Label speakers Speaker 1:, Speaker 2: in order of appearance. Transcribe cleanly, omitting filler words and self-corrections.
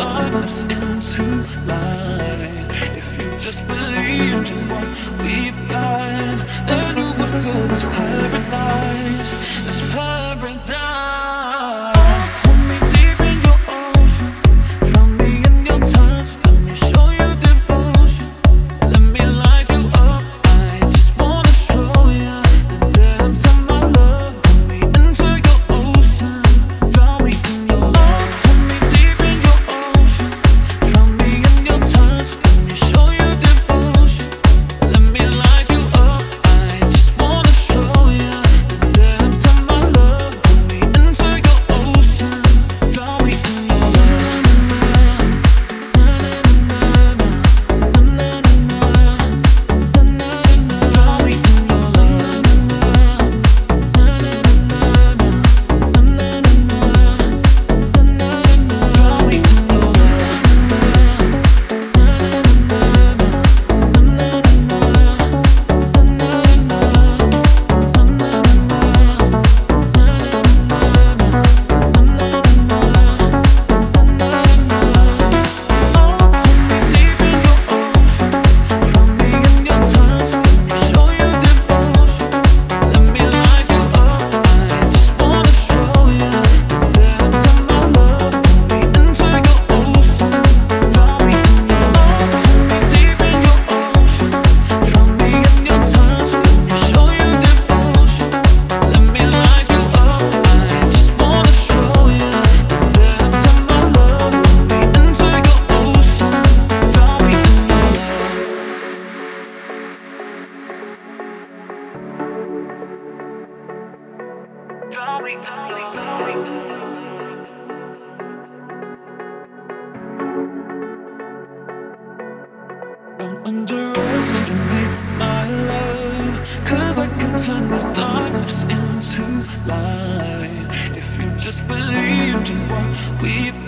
Speaker 1: darkness into light. If you just believed in what we've got, then you would feel this paradise, this paradise. Hold me deep in your ocean, drown me in your touch, let me show you devotion. Let me light you up, I just wanna show you the depths of my love. Pull me into your ocean, drown me in your love. Hold me deep in your ocean, drown me in your touch, let me show you devotion. Let me light you up, I just wanna show you the depths of my love. Pull me into your ocean, drown me in your love. Don't underestimate my love, 'cause I can turn the darkness into light. If you just believed in what we've